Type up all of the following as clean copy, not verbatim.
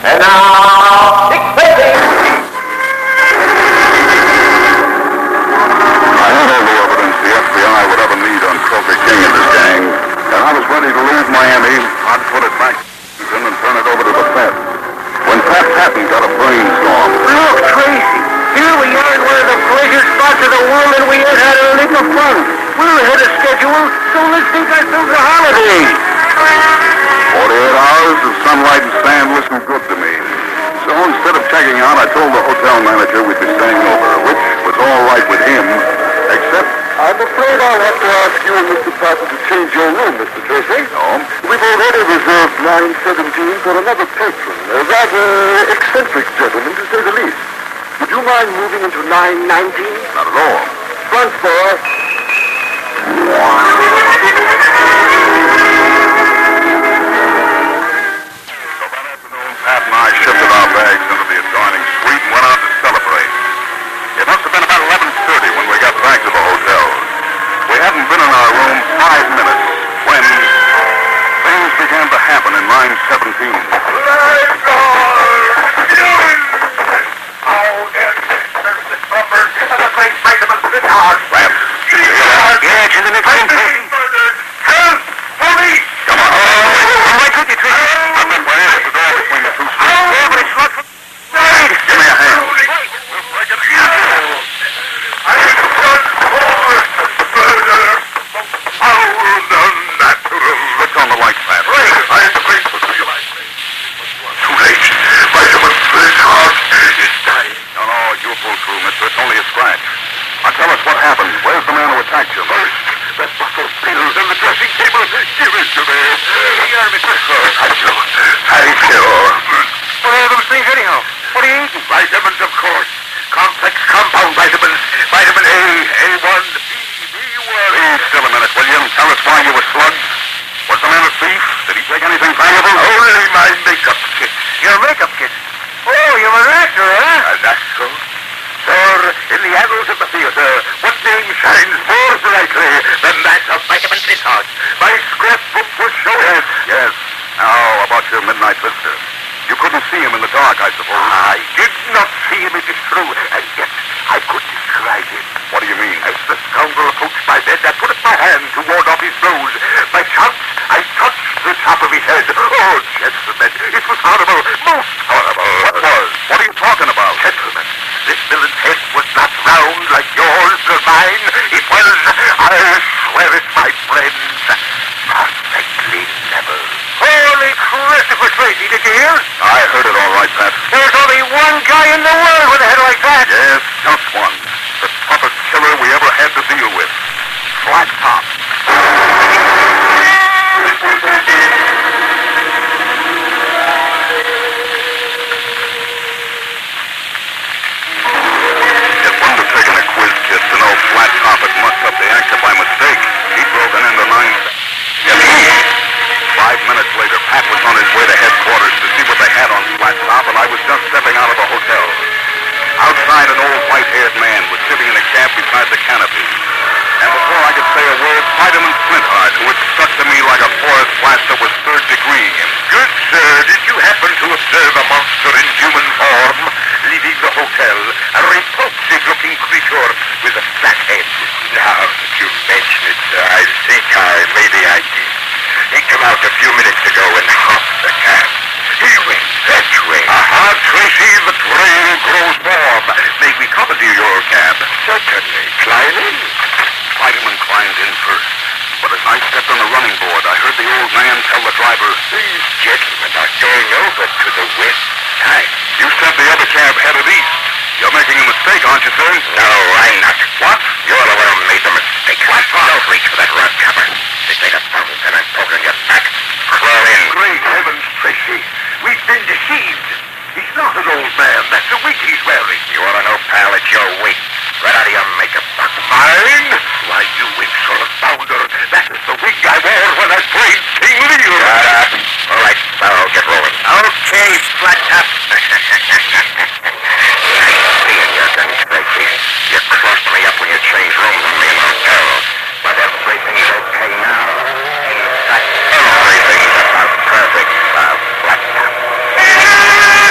And now, dictating. I had all the evidence the FBI would ever need on Trophy King and his gang, and I was ready to leave Miami. I'd put it back and turn it over to the Fed. When Pat Patton got a brainstorm. Look, Tracy, here we are in one of the pleasure spots of the world, and we ain't had a lick of fun. We're ahead of schedule, so let's take ourselves a holiday. 48 hours of sunlight and sand listened good to me. So instead of checking out, I told the hotel manager we'd be staying over, which was all right with him, except... I'm afraid I'll have to ask you and Mr. Patton to change your room, Mr. Tracy. No? We've already reserved 917 for another patron, a rather eccentric gentleman, to say the least. Would you mind moving into 919? Not at all. Front door. Pat and I shifted our bags into the adjoining suite and went out to celebrate. It must have been about 11:30 when we got back to the hotel. We hadn't been in our room 5 minutes when things began to happen in 917. Yeah, it's in the next room, Tracy. Help! Police! Come on. I'm right with you, Tracy. I'm in way at the door between the two suites. Yeah, but it's locked from... Right. Give me a hand. We'll break it again. Switch on the light, Pat. Too late. Vitamin F's heart is dying. No, you'll pull through, mister. It's only a scratch. Now tell us what happened. Where's the man who attacked you? First, that bottle of pills on the dressing table. Give it to me. Here, mister. Thank you. Thank you. What are all those things anyhow? What are you eating? Vitamins, of course. Complex compound vitamins. Vitamin A, A1, B, B1. Please, still a minute, will you? Tell us why you were slugged. Was the man a thief? Did he take anything valuable? Only my makeup kit. Your makeup kit. Oh, you're an actor, huh? An actor? Sir, in the annals of the theater, what name shines more brightly than that of Vitamin Trissard? My scrapbook will show it. Yes. Now, about your midnight visitor. You couldn't see him in the dark, I suppose. I did not see him, it is true, and yet I could describe him. What do you mean? As the scoundrel approached my bed, I put up my hand to ward off his blows. By chance, I touched the top of his head. Oh, gentlemen, it was horrible, most horrible. What was? What are you talking about? Gentlemen, this villain's head was not round like yours or mine. It was, I swear it, my friends, perfectly level. Holy Christopher Tracy, did you hear? I heard it all right, Pat. There's only one guy in the world with a head like that. Yes, just one. The toughest killer we ever had to deal with. Flat Top. It wouldn't have taken a quiz kid to know Flat Top had mucked up the actor by mistake. He'd broken into 5 minutes later, Pat was on his way to headquarters to see what they had on Flat Top, and I was just stepping out of the hotel. Outside, an old white-haired man was sitting in a cab beside the canopy. And before I could say a word, Fireman Flintheart, who had stuck to me like a forest blaster, was third-degreeing him. Good sir, did you happen to observe a monster in human form leaving the hotel? A repulsive-looking creature with a flat head. Now that you mention it, sir, I think maybe I did. He came out a few minutes ago and hopped the cab. He went that way. Aha, Tracy, the trail grows warm. May we commandeer your cab? Certainly. Climb in. Fireman climbed in first. But as I stepped on the running board, I heard the old man tell the driver, These gentlemen are going over to the west side. "You said the other cab headed east. You're making a mistake, aren't you, sir?" No, I'm not. What? You're the one who made the mistake. What? Don't reach for that rod cover. They made a fountain pen and poke on your back. Crawl in. Great heavens, Tracy. We've been deceived. He's not an old man. That's the wig he's wearing. You ought to know, pal, it's your wig. Right out of your makeup box. Mine? Why, you insolent bounder. That is the wig I wore when I played King Lear. Shut up. All right, Sparrow, get rolling. Okay, Flat Top. Nice seeing you again, Tracy. You crossed me up when you changed rooms on me in the hotel. But everything's okay now. In fact, everything's about perfect, Flat Top.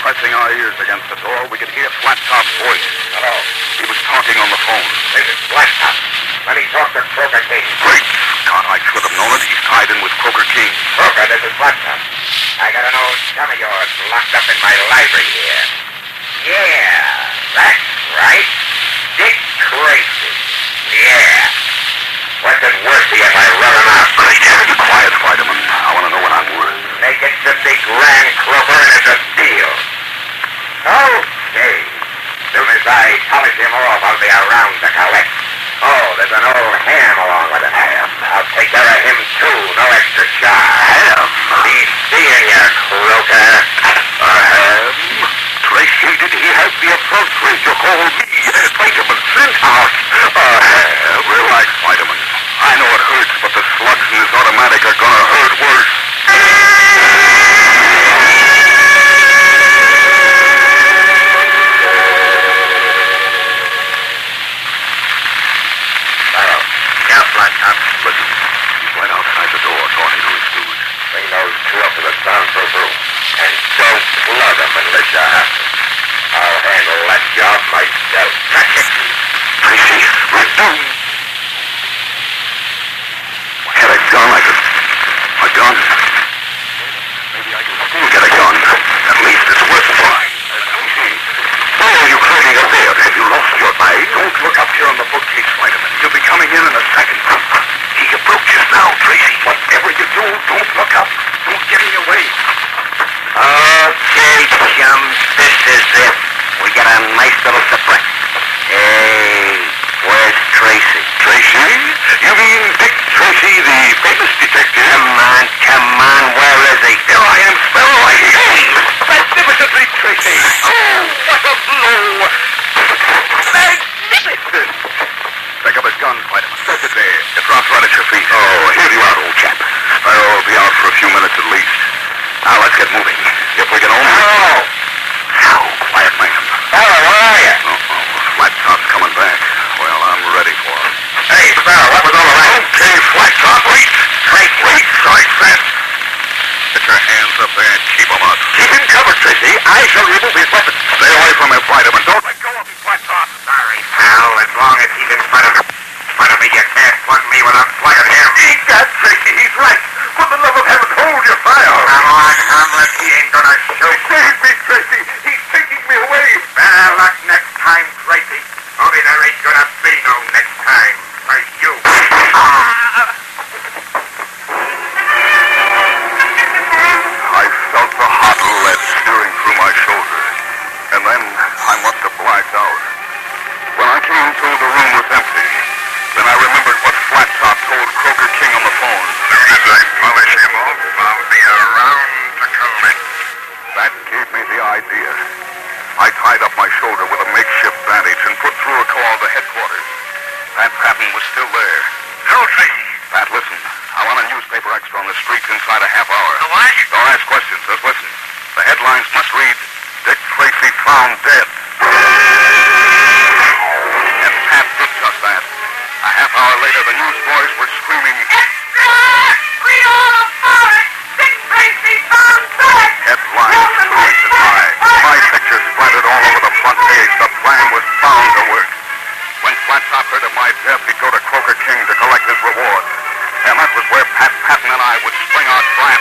pressing our ears against the door, we could hear Flat Top's voice. Hello. He was talking on the phone. This is Flat Top. Let me talk to Croker King. Great Scott, I should have known it. He's tied in with Croker King. Croker, this is Flat Top. I got an old chum of yours locked up in my library here. Yeah, that's right. Dick Tracy. Yeah. What's it worth to you if I run him out? Great heavens, be quiet, Spiderman. I want to know what I'm worth. Make it 50 grand, Croker, and it's a deal. Okay. Soon as I polish him off, I'll be around to collect. Oh, there's an old ham along with it. Ham? I'll take care of him, too. No extra charge. Ham? He's seeing you, Croker. A ham? Tracy, did he have the effrontery to call me Spiderman Flinthouse? A ham? Relax, Spiderman. I know it hurts, but the slugs in his automatic are gonna hurt worse. Listen, he's right outside the door talking to his steward. Bring those two up to the soundproof room. And don't plug them unless you have to. I'll handle that job myself. Catch it. Tracy, we're doomed. I had a gun. A gun? Maybe I can still get a gun. At least it's worth trying. Why are you hurting up there? Have you lost your eye? Don't look up here on the bookcase, Spiderman. He'll be coming in a second. He approaches now, Tracy. Whatever you do, don't look up. Don't get in your way. Okay, chums, this is it. We got a nice little surprise. Hey, where's Tracy? Tracy? You mean Dick Tracy, the famous detective? Come on, where is he? Here I am, Sparrow. Hey, magnificently, Tracy. Oh, what a blow. Magnificent. Pick up his gun, Spiderman. Set it there. It drops right at your feet. Oh, here you are, old chap. Sparrow will be out for a few minutes at least. Now, let's get moving. If we can only... Hello. How? Quiet, man. Hello, where are you? Flat Top's coming back. Well, I'm ready for him. Hey, Sparrow, what was all of that? Okay, Flat Top, wait. Wait, right fast. Get your hands up there and keep him up. Keep him covered, Tracy. I shall remove his weapon. Stay away from him, Spiderman. Don't let go of him, Flat Top. Sorry, pal. As long as he's in front of me, you can't plug me without plugging him. Egad, Tracy, he's right. For the love of heaven, hold your fire. Come on, Hamlet. He ain't gonna shoot. Save me, Tracy. He's taking me away. Better luck next time, Tracy. Only there ain't gonna be no next time for you. I felt the hot lead steering through my shoulder. And then I must have blacked out. When I came to, the room was empty. Then I remembered what Flat Top told Croker King on the phone. Soon as I polish him off, I'll be around to collect. That gave me the idea. I tied up my shoulder with a makeshift bandage and put through a call to headquarters. Pat Patton was still there. Hello, Tracy. Pat, listen. I want a newspaper extra on the streets inside a half hour. The what? Don't ask questions. Just listen. The headlines must read, Dick Tracy found dead. And Pat did just that. A half hour later, the newsboys were screaming, Extra! Read all about it! Dick Tracy found dead! headlines 2 inches high. My picture splattered all over the front page. The plan was bound to work. When Flat Top heard of my death, he'd go to Croker King to collect his reward. And that was where Pat Patton and I would spring our trap.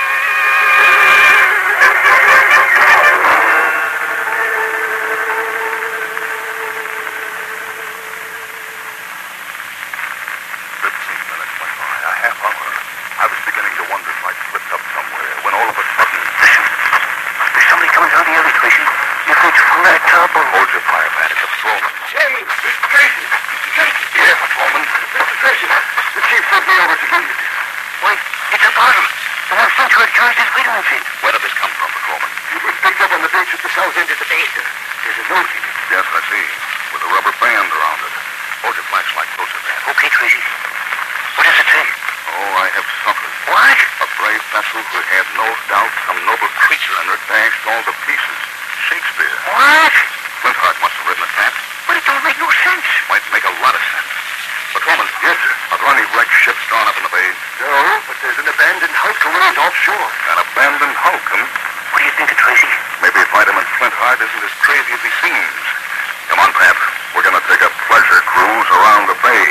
A half hour. I was beginning to wonder if I'd slipped up somewhere when all of a sudden... Listen. There's somebody coming down the alley, Tracy. You think it's Flat Top or... Hold your fire, Pat. It's a patrolman. Hey, Mr. Tracy. Yeah, patrolman. Mr. Tracy. The chief sent me over to get you. Wait, it's a bottle. The one sent you had charged his vitamins in. Where did this come from, patrolman? It was picked up on the bench at the south end of the bay, sir. There's a note in it. Yes, I see. With a rubber band around it. Hold your flashlight closer, Pat. Okay, Tracy. What does it say? Oh, I have suffered. What? A brave vessel who had no doubt some noble creature in her dashed all to pieces. Shakespeare. What? Flintheart must have written it, Pat. But it don't make no sense. Might make a lot of sense. Patrolman. Yes, sir. Are there any wrecked ships drawn up in the bay? No, but there's an abandoned hulk around offshore. An abandoned hulk, huh? What do you think of Tracy? Maybe maybe Vitamin Flintheart isn't as crazy as he seems. Come on, Pap. We're going to take a pleasure cruise around the bay.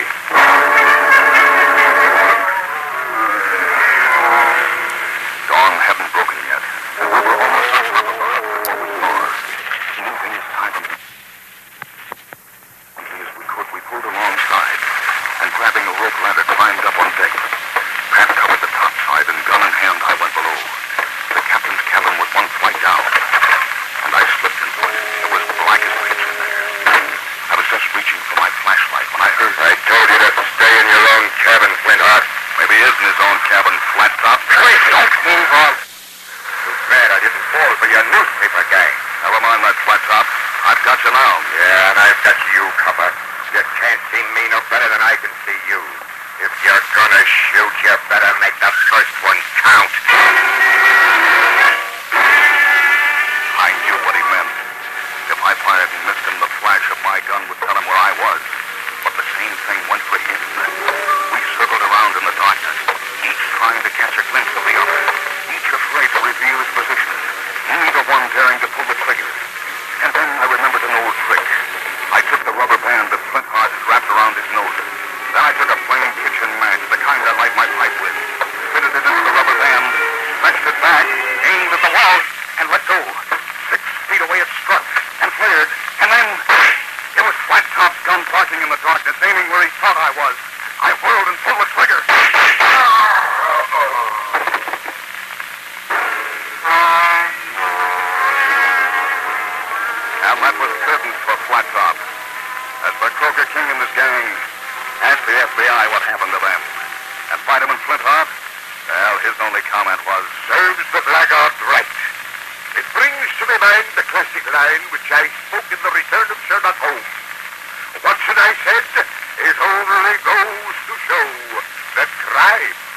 Dawn hadn't broken yet, and we were almost on top of the wreck before we saw her. Moving as silently as we could, we pulled alongside, and grabbing a rope ladder, climbed up on deck. Pat covered the top side, and gun in hand, I went below. The captain's cabin was one flight down, and I slipped into it. It was black as pitch in there. I was just reaching for my flashlight when I heard... I told you to stay in your own cabin, Flintheart. Maybe he is in his own cabin, Flat Top. Please don't move on. Too bad I didn't fall for your newspaper gang. Never mind that, Flat Top. I've got you now. Yeah, and I've got you covered. You can't see me no better than I can see you. If you're gonna shoot, you better make the first one count. I knew what he meant. If I fired and missed him, the flash of my gun would tell him where I was. But the same thing went for him. We circled around in the darkness, each trying to catch a glimpse of the other, each afraid to reveal his position, neither one daring to pull the trigger. And then I remembered an old trick. I took the rubber band that Flintheart had wrapped around his nose. Then I took a plain kitchen match, the kind I light my pipe with, fitted it into the rubber band, stretched it back, aimed at the wall, and let go. 6 feet away it struck and flared, and then it was Flat Top's gun barking in the darkness, aiming where he thought I was. I whirled and pulled the trigger. And that was curtains for Flat Top. As for Croker King and his gang, ask the FBI what happened to them. And Vitamin Flintheart, well, his only comment was, Serves the blackguard right. It brings to my mind the classic line which I spoke in The Return of Sherlock Holmes. Watson, I said, it only goes to show that crime